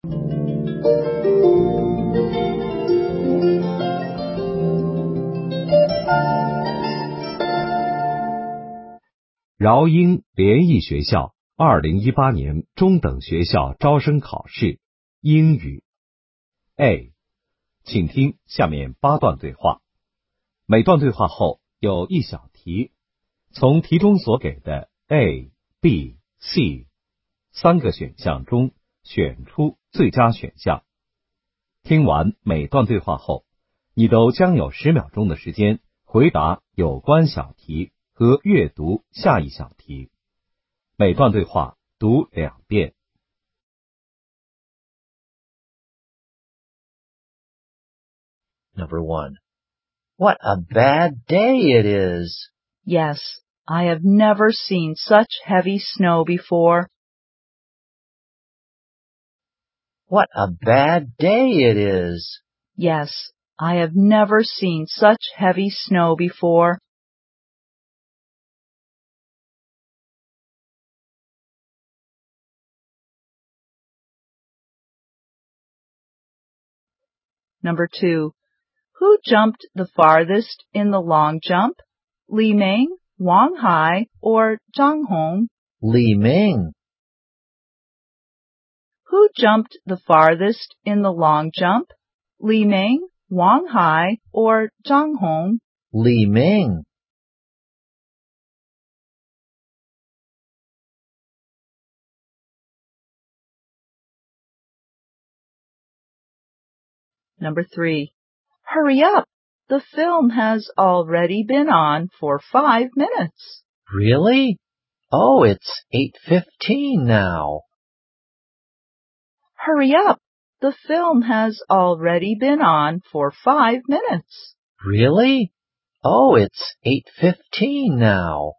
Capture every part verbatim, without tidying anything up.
饶英联谊学校二零一八年中等学校招生考试英语 A， 请听下面八段对话，每段对话后有一小题，从题中所给的 A、B、C 三个选项中选出最佳选项。听完每段对话后，你都将有十秒钟的时间回答有关小题和阅读下一小题。每段对话读两遍。 Number one. What a bad day it is. Yes, I have never seen such heavy snow before. What a bad day it is. Yes, I have never seen such heavy snow before. Number two. Who jumped the farthest in the long jump? Li Ming, Wang Hai, or Zhang Hong? Li Ming. Who jumped the farthest in the long jump? Li Ming, Wang Hai, or Zhang Hong? Li Ming. Number three. Hurry up! The film has already been on for five minutes. Really? Oh, it's eight fifteen now. Hurry up! The film has already been on for five minutes. Really? Oh, it's eight fifteen now.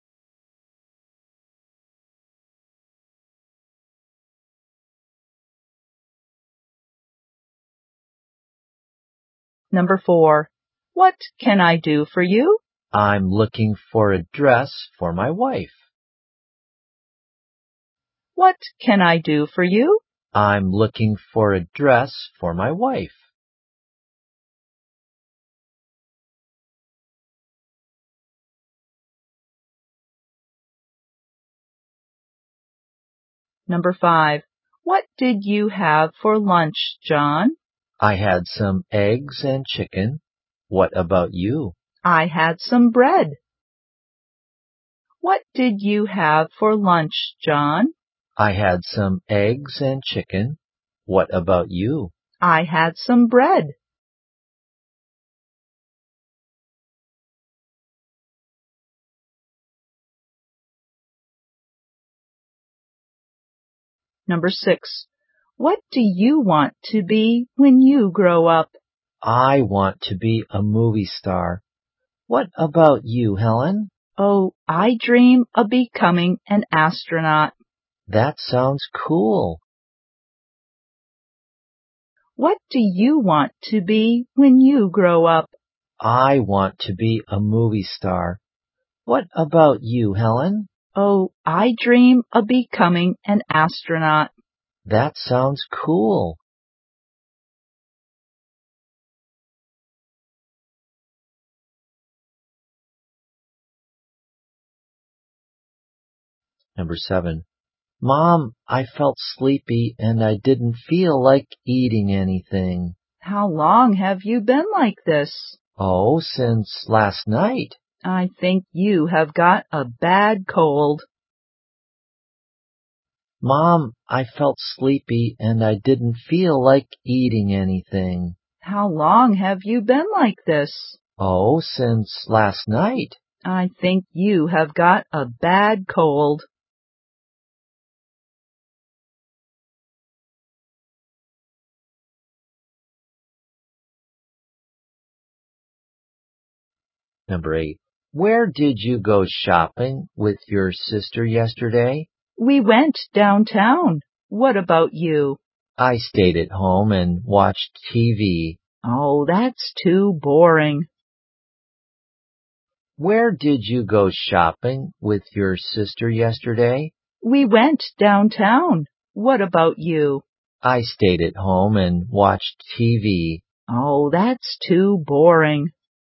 Number four. What can I do for you? I'm looking for a dress for my wife. What can I do for you? I'm looking for a dress for my wife. Number five. What did you have for lunch, John? I had some eggs and chicken. What about you? I had some bread. What did you have for lunch, John? I had some eggs and chicken. What about you? I had some bread. Number six. What do you want to be when you grow up? I want to be a movie star. What about you, Helen? Oh, I dream of becoming an astronaut. That sounds cool. What do you want to be when you grow up? I want to be a movie star. What about you, Helen? Oh, I dream of becoming an astronaut. That sounds cool. Number seven. Mom, I felt sleepy and I didn't feel like eating anything. How long have you been like this? Oh, since last night. I think you have got a bad cold. Mom, I felt sleepy and I didn't feel like eating anything. How long have you been like this? Oh, since last night. I think you have got a bad cold. Number eight. Where did you go shopping with your sister yesterday? We went downtown. What about you? I stayed at home and watched T V. Oh, that's too boring. Where did you go shopping with your sister yesterday? We went downtown. What about you? I stayed at home and watched T V. Oh, that's too boring.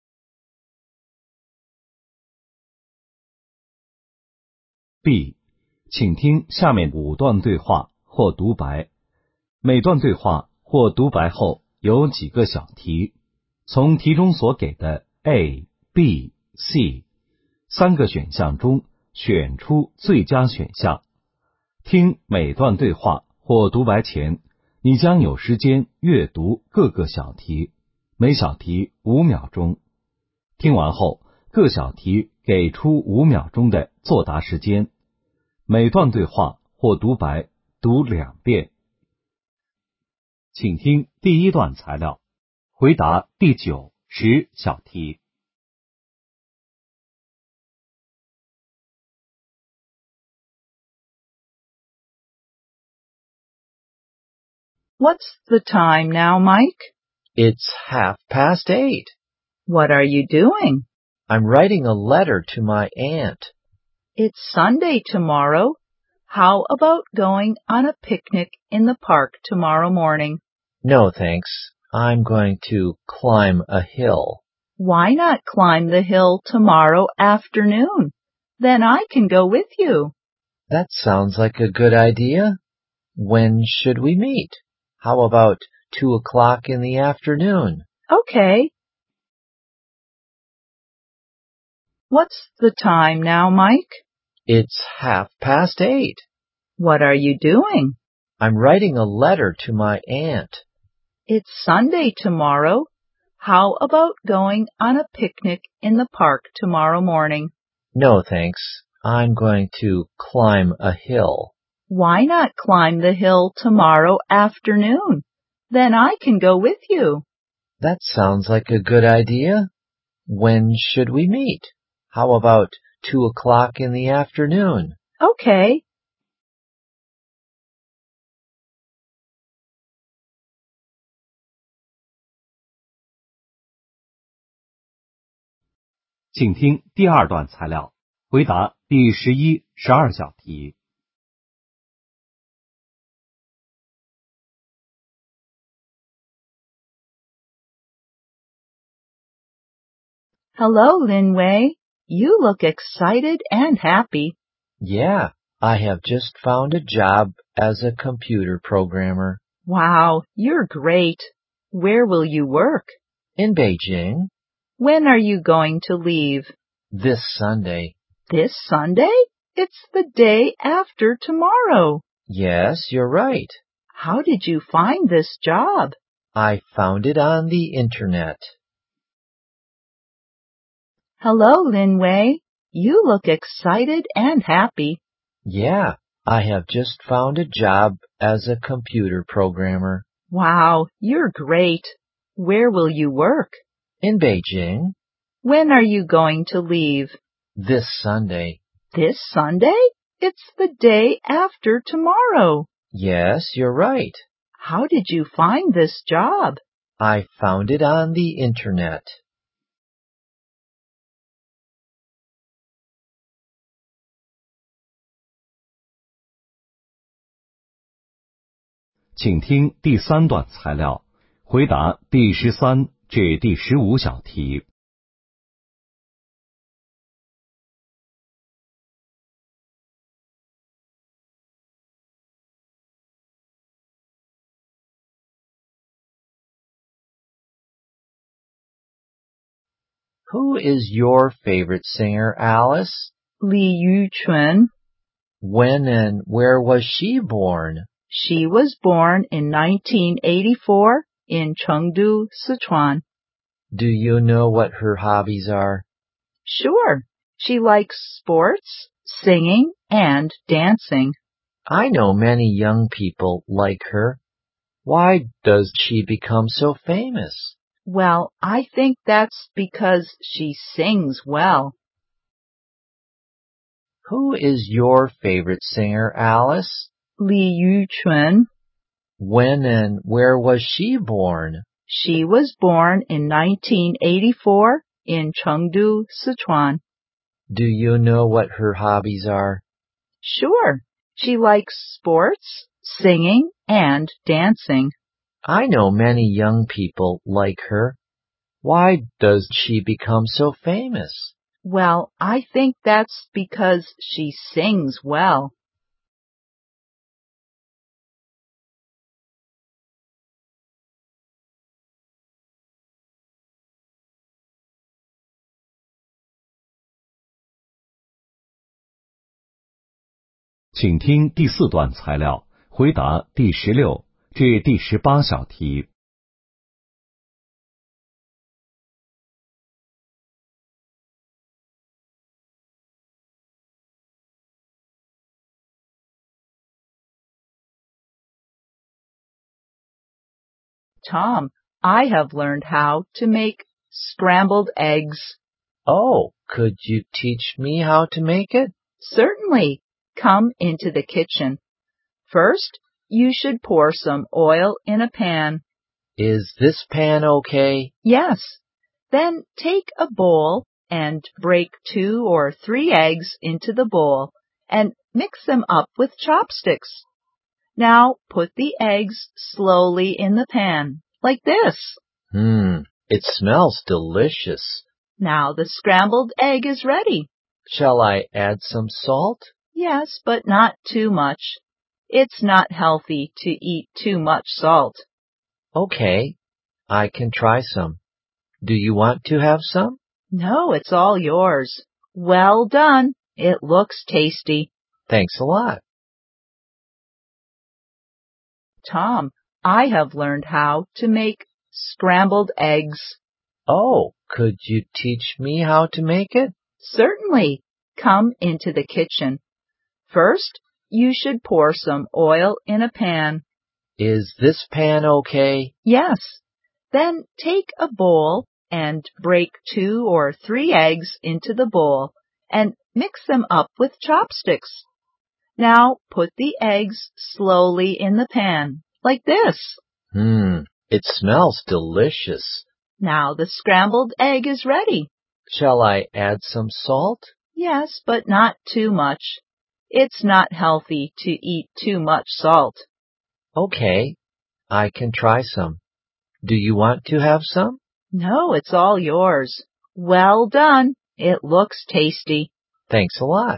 B. 请听下面五段对话或独白。每段对话或独白后有几个小题，从题中所给的 A、B、C 三个选项中选出最佳选项。听每段对话或独白前，你将有时间阅读各个小题，每小题五秒钟。听完后，各小题给出五秒钟的作答时间。每段对话或独白读两遍。请听第一段材料，回答第九、十小题。 What's the time now, Mike? It's half past eight. What are you doing? I'm writing a letter to my aunt. It's Sunday tomorrow. How about going on a picnic in the park tomorrow morning? No, thanks. I'm going to climb a hill. Why not climb the hill tomorrow afternoon? Then I can go with you. That sounds like a good idea. When should we meet? How about two o'clock in the afternoon? Okay. What's the time now, Mike? It's half past eight. What are you doing? I'm writing a letter to my aunt. It's Sunday tomorrow. How about going on a picnic in the park tomorrow morning? No, thanks. I'm going to climb a hill. Why not climb the hill tomorrow afternoon? Then I can go with you. That sounds like a good idea. When should we meet? How about two o'clock in the afternoon? Okay. .请听第二段材料，回答第十一、十二小题。 Hello, Lin Wei. You look excited and happy. Yeah, I have just found a job as a computer programmer. Wow, you're great. Where will you work? In Beijing. When are you going to leave? This Sunday. This Sunday? It's the day after tomorrow. Yes, you're right. How did you find this job? I found it on the internet. Hello, Lin Wei. You look excited and happy. Yeah, I have just found a job as a computer programmer. Wow, you're great. Where will you work? In Beijing. When are you going to leave? This Sunday. This Sunday? It's the day after tomorrow. Yes, you're right. How did you find this job? I found it on the internet. 请听第三段材料，回答第十三至第十五小题。 Who is your favorite singer, Alice? Li Yuchun. When and where was she born? She was born in nineteen eighty-four in Chengdu, Sichuan. Do you know what her hobbies are? Sure. She likes sports, singing, and dancing. I know many young people like her. Why does she become so famous? Well, I think that's because she sings well. Who is your favorite singer, Alice? Li Yuchun. When and where was she born? She was born in nineteen eighty-four in Chengdu, Sichuan. Do you know what her hobbies are? Sure. She likes sports, singing and dancing. I know many young people like her. Why does she become so famous? Well, I think that's because she sings well. 请听第四段材料，回答第十六至第十八小题。 Tom, I have learned how to make scrambled eggs. Oh, could you teach me how to make it? Certainly. Come into the kitchen. First, you should pour some oil in a pan. Is this pan okay? Yes. Then take a bowl and break two or three eggs into the bowl and mix them up with chopsticks. Now put the eggs slowly in the pan, like this. Hmm, it smells delicious. Now the scrambled egg is ready. Shall I add some salt? Yes, but not too much. It's not healthy to eat too much salt. Okay, I can try some. Do you want to have some? No, it's all yours. Well done. It looks tasty. Thanks a lot. Tom, I have learned how to make scrambled eggs. Oh, could you teach me how to make it? Certainly. Come into the kitchen. First, you should pour some oil in a pan. Is this pan okay? Yes. Then take a bowl and break two or three eggs into the bowl and mix them up with chopsticks. Now put the eggs slowly in the pan, like this. Hmm, it smells delicious. Now the scrambled egg is ready. Shall I add some salt? Yes, but not too much. It's not healthy to eat too much salt. Okay, I can try some. Do you want to have some? No, it's all yours. Well done. It looks tasty. Thanks a lot.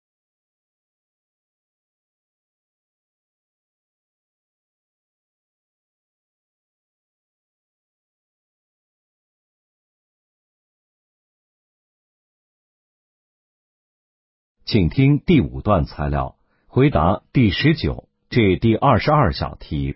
请听第五段材料，回答第十九至第二十二小题。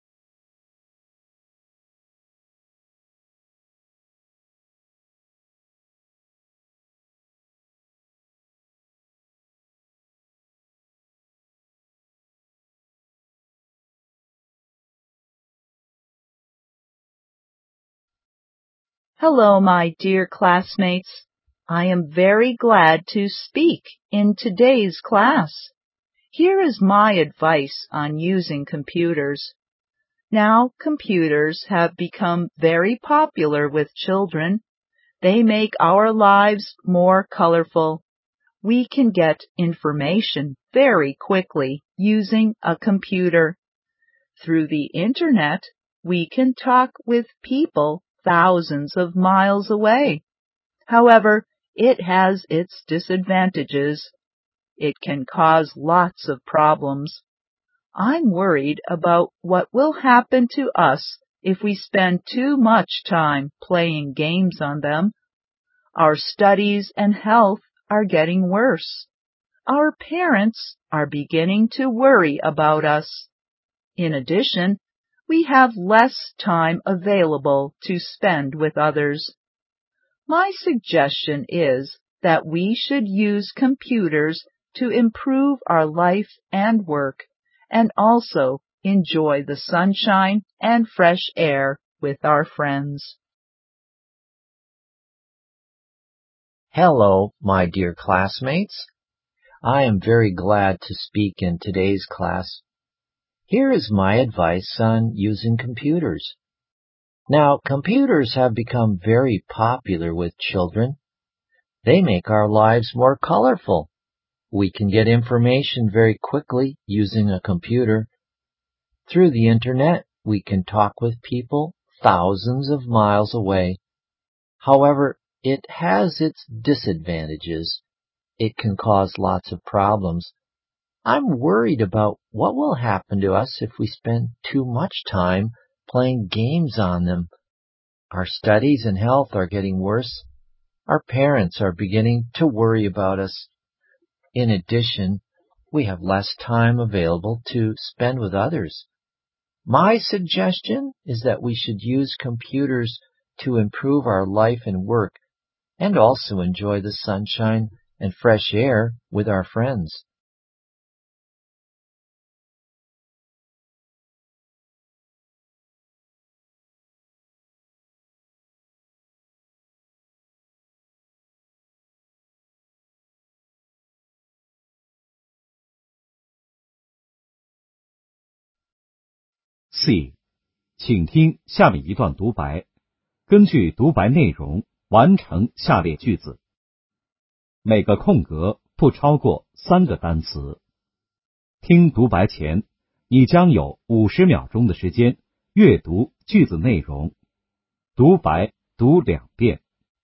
Hello, my dear classmates. I am very glad to speak in today's class. Here is my advice on using computers. Now, computers have become very popular with children. They make our lives more colorful. We can get information very quickly using a computer. Through the Internet, we can talk with people thousands of miles away. However, it has its disadvantages. It can cause lots of problems. I'm worried about what will happen to us if we spend too much time playing games on them. Our studies and health are getting worse. Our parents are beginning to worry about us. In addition, we have less time available to spend with others. My suggestion is that we should use computers to improve our life and work, and also enjoy the sunshine and fresh air with our friends. Hello, my dear classmates. I am very glad to speak in today's class. Here is my advice on using computers. Now, computers have become very popular with children. They make our lives more colorful. We can get information very quickly using a computer. Through the internet, we can talk with people thousands of miles away. However, it has its disadvantages. It can cause lots of problems. I'm worried about what will happen to us if we spend too much time playing games on them. Our studies and health are getting worse. Our parents are beginning to worry about us. In addition, we have less time available to spend with others. My suggestion is that we should use computers to improve our life and work, and also enjoy the sunshine and fresh air with our friends. C， 请听下面一段独白，根据独白内容完成下列句子。每个空格不超过三个单词。听独白前，你将有五十秒钟的时间阅读句子内容。独白读两遍。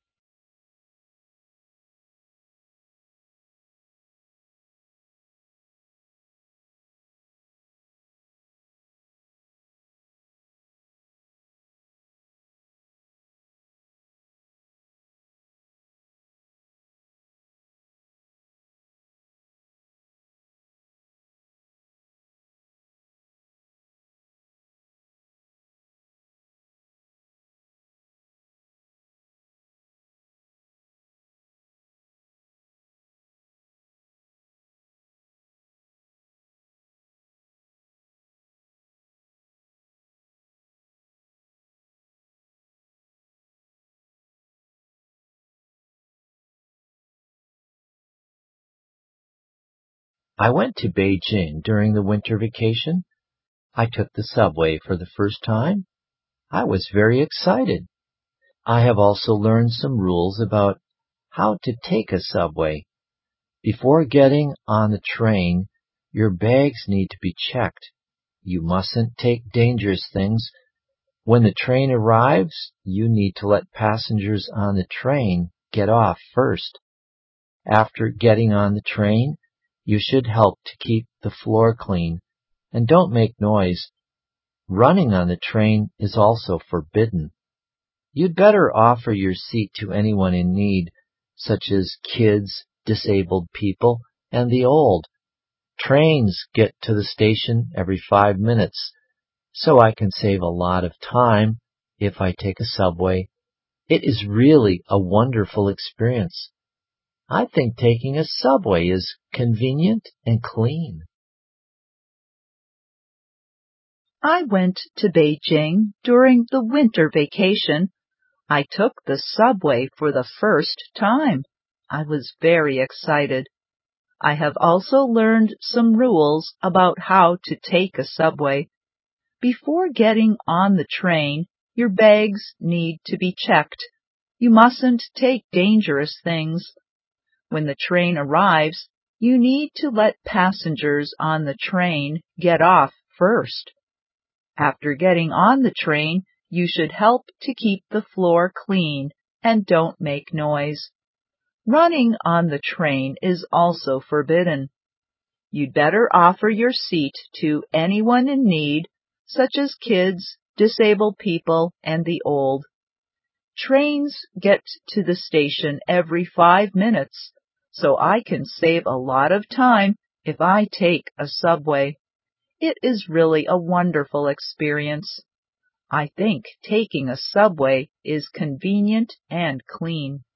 I went to Beijing during the winter vacation. I took the subway for the first time. I was very excited. I have also learned some rules about how to take a subway. Before getting on the train, your bags need to be checked. You mustn't take dangerous things. When the train arrives, you need to let passengers on the train get off first. After getting on the train, you should help to keep the floor clean, and don't make noise. Running on the train is also forbidden. You'd better offer your seat to anyone in need, such as kids, disabled people, and the old. Trains get to the station every five minutes, so I can save a lot of time if I take a subway. It is really a wonderful experience. I think taking a subway is convenient and clean. I went to Beijing during the winter vacation. I took the subway for the first time. I was very excited. I have also learned some rules about how to take a subway. Before getting on the train, your bags need to be checked. You mustn't take dangerous things. When the train arrives, you need to let passengers on the train get off first. After getting on the train, you should help to keep the floor clean and don't make noise. Running on the train is also forbidden. You'd better offer your seat to anyone in need, such as kids, disabled people, and the old. Trains get to the station every five minutes, so I can save a lot of time if I take a subway. It is really a wonderful experience. I think taking a subway is convenient and clean.